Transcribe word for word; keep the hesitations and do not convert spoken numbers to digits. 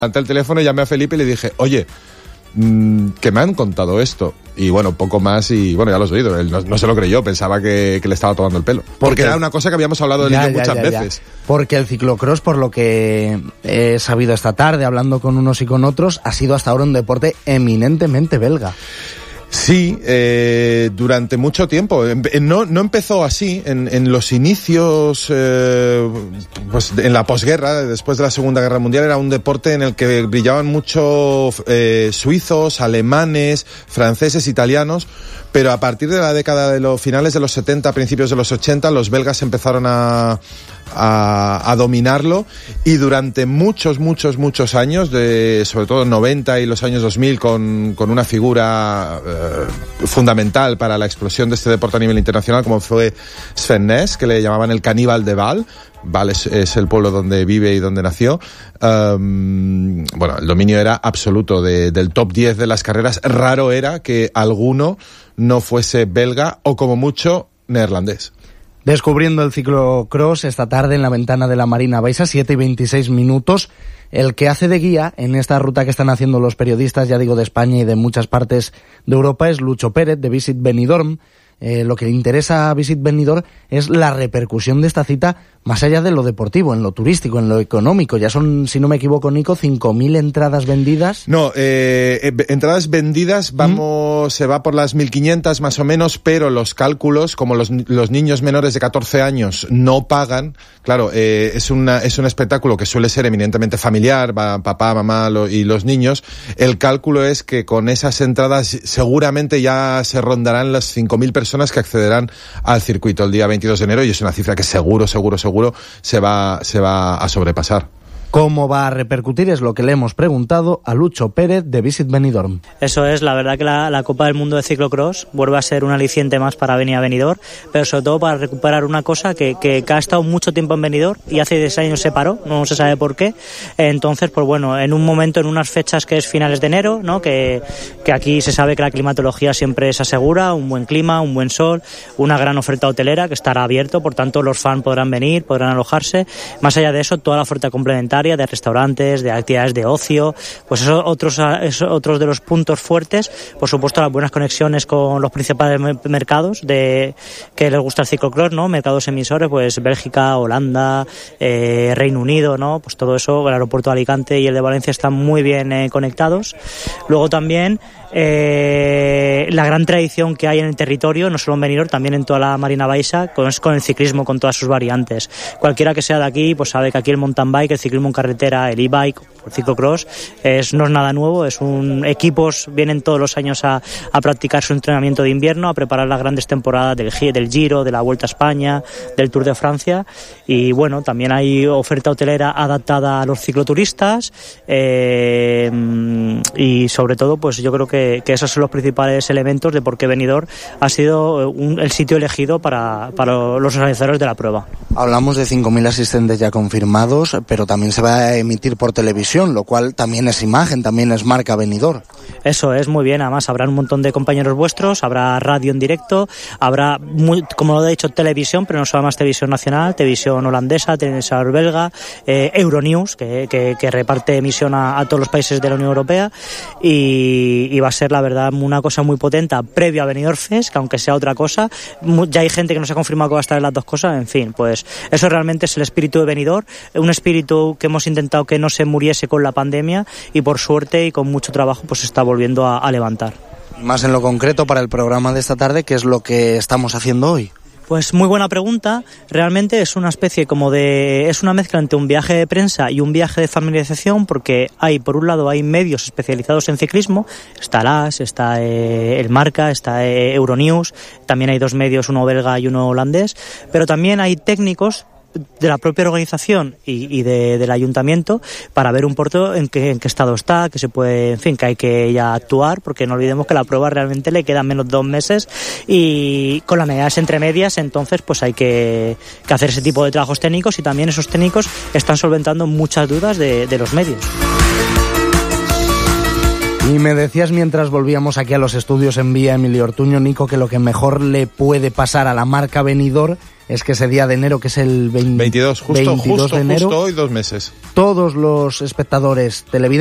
Ante el teléfono llamé a Felipe y le dije, oye, mmm, que me han contado esto. Y bueno, poco más y bueno, ya lo has oído. Él no, no se lo creyó, pensaba que, que le estaba tomando el pelo. Porque, porque era una cosa que habíamos hablado de ello muchas ya, veces. Ya. Porque el ciclocross, por lo que he sabido esta tarde, hablando con unos y con otros, ha sido hasta ahora un deporte eminentemente belga. Sí, eh, durante mucho tiempo. No, no empezó así. En, en los inicios, eh, pues en la posguerra, después de la Segunda Guerra Mundial, era un deporte en el que brillaban mucho eh, suizos, alemanes, franceses, italianos. Pero a partir de la década de los finales de los setenta, principios de los ochenta, los belgas empezaron a, a, a dominarlo, y durante muchos, muchos, muchos años, de, sobre todo noventa y los años dos mil, con, con una figura eh, fundamental para la explosión de este deporte a nivel internacional, como fue Sven Nys, que le llamaban el caníbal de Val. Val es, es el pueblo donde vive y donde nació. Um, bueno, el dominio era absoluto de, del top diez de las carreras. Raro era que alguno no fuese belga o como mucho neerlandés. Descubriendo el ciclocross esta tarde en la ventana de la Marina Baixa, siete y veintiséis minutos. El que hace de guía en esta ruta que están haciendo los periodistas, ya digo, de España y de muchas partes de Europa, es Lucho Pérez, de Visit Benidorm. Eh, lo que le interesa a Visit Benidorm es la repercusión de esta cita más allá de lo deportivo, en lo turístico, en lo económico. Ya son, si no me equivoco, Nico, cinco mil entradas vendidas. No, eh, eh, entradas vendidas, vamos, ¿Mm? se va por las mil quinientas más o menos, pero los cálculos, como los, los niños menores de catorce años no pagan, claro, eh, es una, es un espectáculo que suele ser eminentemente familiar, va papá, mamá lo, y los niños. El cálculo es que con esas entradas seguramente ya se rondarán las cinco mil personas que accederán al circuito el día veintidós de enero, y es una cifra que seguro, seguro, seguro se va, se va a sobrepasar. ¿Cómo va a repercutir? Es lo que le hemos preguntado a Lucho Pérez de Visit Benidorm. Eso es, la verdad que la, la Copa del Mundo de Ciclocross vuelve a ser un aliciente más para venir a Benidorm, pero sobre todo para recuperar una cosa que, que, que ha estado mucho tiempo en Benidorm y hace diez años se paró, no se sabe por qué. Entonces, pues bueno, en un momento, en unas fechas que es finales de enero, ¿no? que, que aquí se sabe que la climatología siempre se asegura, un buen clima, un buen sol, una gran oferta hotelera que estará abierto, por tanto los fans podrán venir, podrán alojarse. Más allá de eso, toda la oferta complementaria de restaurantes, de actividades de ocio, pues eso otros eso, otros de los puntos fuertes. Por supuesto, las buenas conexiones con los principales mercados de que les gusta el ciclocross, ¿no? Mercados emisores, pues Bélgica, Holanda, eh, Reino Unido, ¿no? Pues todo eso, el aeropuerto de Alicante y el de Valencia están muy bien eh, conectados. Luego también Eh, la gran tradición que hay en el territorio, no solo en Benidorm, también en toda la Marina Baixa, con, con el ciclismo, con todas sus variantes. Cualquiera que sea de aquí, pues sabe que aquí el mountain bike, el ciclismo en carretera, el e-bike, el ciclocross, es, no es nada nuevo, es un equipos vienen todos los años a, a practicar su entrenamiento de invierno, a preparar las grandes temporadas del, del Giro, de la Vuelta a España, del Tour de Francia, y bueno, también hay oferta hotelera adaptada a los cicloturistas, eh, y sobre todo, pues yo creo que que esos son los principales elementos de por qué Benidorm ha sido un, el sitio elegido para, para los organizadores de la prueba. Hablamos de cinco mil asistentes ya confirmados, pero también se va a emitir por televisión, lo cual también es imagen, también es marca Benidorm. Eso es, muy bien, además habrá un montón de compañeros vuestros, habrá radio en directo, habrá, muy, como lo he dicho, televisión, pero no solo más televisión nacional, televisión holandesa, televisión belga, eh, Euronews, que, que, que reparte emisión a, a todos los países de la Unión Europea, y, y va a ser, la verdad, una cosa muy potente previo a Benidorm Fest, que aunque sea otra cosa, ya hay gente que nos ha confirmado que va a estar en las dos cosas. En fin, pues eso realmente es el espíritu de Benidorm, un espíritu que hemos intentado que no se muriese con la pandemia, y por suerte y con mucho trabajo pues se está volviendo a, a levantar. Más en lo concreto para el programa de esta tarde, ¿qué es lo que estamos haciendo hoy? Pues muy buena pregunta. Realmente es una especie como de... es una mezcla entre un viaje de prensa y un viaje de familiarización, porque hay, por un lado, hay medios especializados en ciclismo. Está L A S, está eh, el Marca, está eh, Euronews. También hay dos medios, uno belga y uno holandés. Pero también hay técnicos de la propia organización y, y de, del ayuntamiento para ver un puerto en qué, en qué estado está, que se puede, en fin, que hay que ya actuar, porque no olvidemos que la prueba realmente le quedan menos de dos meses y con las medidas entre medias, entonces pues hay que, que hacer ese tipo de trabajos técnicos, y también esos técnicos están solventando muchas dudas de, de los medios. Y me decías mientras volvíamos aquí a los estudios en Vía Emilio Ortuño, Nico, que lo que mejor le puede pasar a la marca Benidorm es que ese día de enero, que es el veinte, veintidós, justo, veintidós justo, de enero, justo hoy dos meses. todos los espectadores televidentes